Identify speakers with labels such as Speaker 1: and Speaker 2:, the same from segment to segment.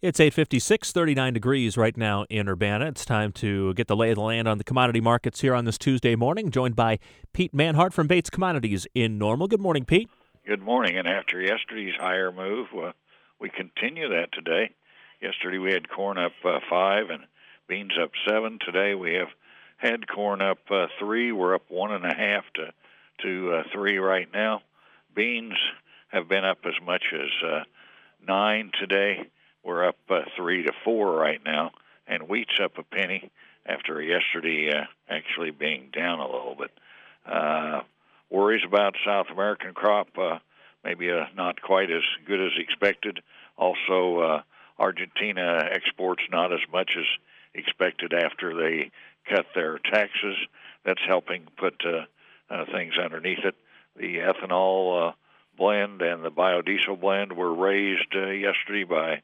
Speaker 1: It's 8:56, 39 degrees right now in Urbana. It's time to get the lay of the land on the commodity markets here on this Tuesday morning, joined by Pete Manhart from Bates Commodities in Normal. Good morning, Pete.
Speaker 2: Good morning. And after yesterday's higher move, we continue that today. Yesterday we had corn up 5 and beans up 7. Today we have had corn up 3. We're up 1.5 to 3 right now. Beans have been up as much as 9 today. We're up 3 to 4 right now, and wheat's up a penny after yesterday actually being down a little bit. Worries about South American crop, maybe not quite as good as expected. Also, Argentina exports not as much as expected after they cut their taxes. That's helping put things underneath it. The ethanol blend and the biodiesel blend were raised yesterday by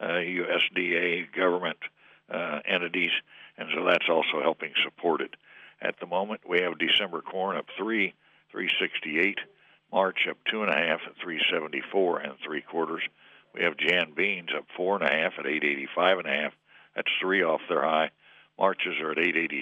Speaker 2: USDA government entities, and so that's also helping support it. At the moment, we have December corn up 3.68, March up 2.5 at 3.74 3/4. We have Jan beans up 4.5 at 8.85.5. That's 3 off their high. Marches are at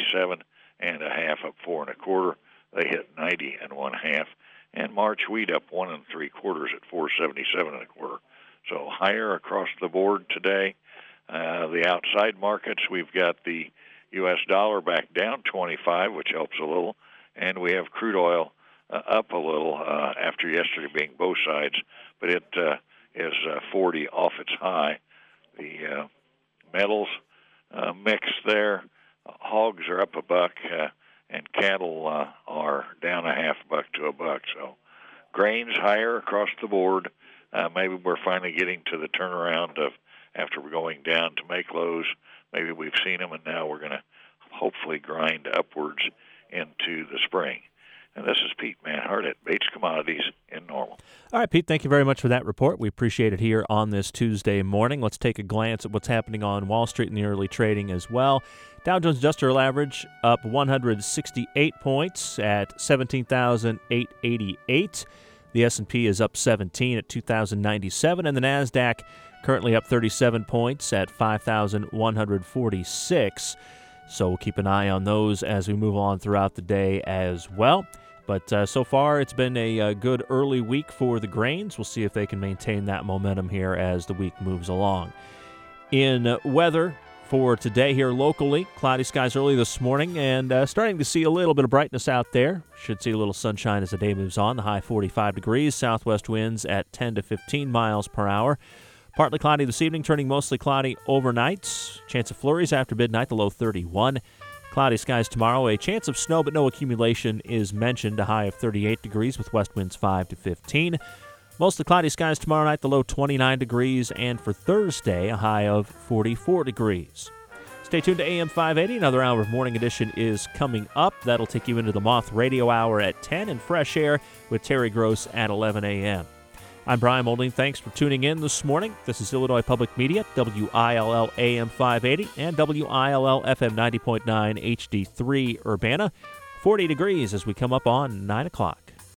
Speaker 2: 8.87.5 up 4 1/4. They hit 90.5. And March wheat up 1 3/4 at 4.77 1/4. So higher across the board today. The outside markets, we've got the U.S. dollar back down 25, which helps a little, and we have crude oil up a little after yesterday being both sides, but it is 40 off its high. The metals mix there. Hogs are up $1, and cattle are down $0.50 to $1. So grains higher across the board. Maybe we're finally getting to the turnaround of after we're going down to make lows. Maybe we've seen them, and now we're going to hopefully grind upwards into the spring. And this is Pete Manhart at Bates Commodities in Normal.
Speaker 1: All right, Pete, thank you very much for that report. We appreciate it here on this Tuesday morning. Let's take a glance at what's happening on Wall Street in the early trading as well. Dow Jones Industrial Average up 168 points at 17,888. The S&P is up 17 at 2,097, and the NASDAQ currently up 37 points at 5,146. So we'll keep an eye on those as we move on throughout the day as well. But so far, it's been a good early week for the grains. We'll see if they can maintain that momentum here as the week moves along. In weather for today here locally, cloudy skies early this morning and starting to see a little bit of brightness out there. Should see a little sunshine as the day moves on. The high 45 degrees, southwest winds at 10 to 15 miles per hour. Partly cloudy this evening, turning mostly cloudy overnight. Chance of flurries after midnight, the low 31. Cloudy skies tomorrow, a chance of snow but no accumulation is mentioned, a high of 38 degrees with west winds 5 to 15. Mostly cloudy skies tomorrow night, the low 29 degrees, and for Thursday, a high of 44 degrees. Stay tuned to AM 580. Another hour of Morning Edition is coming up. That'll take you into the Moth Radio Hour at 10 and Fresh Air with Terry Gross at 11 a.m. I'm Brian Molding. Thanks for tuning in this morning. This is Illinois Public Media, WILL AM 580 and WILL FM 90.9 HD3 Urbana. 40 degrees as we come up on 9 o'clock.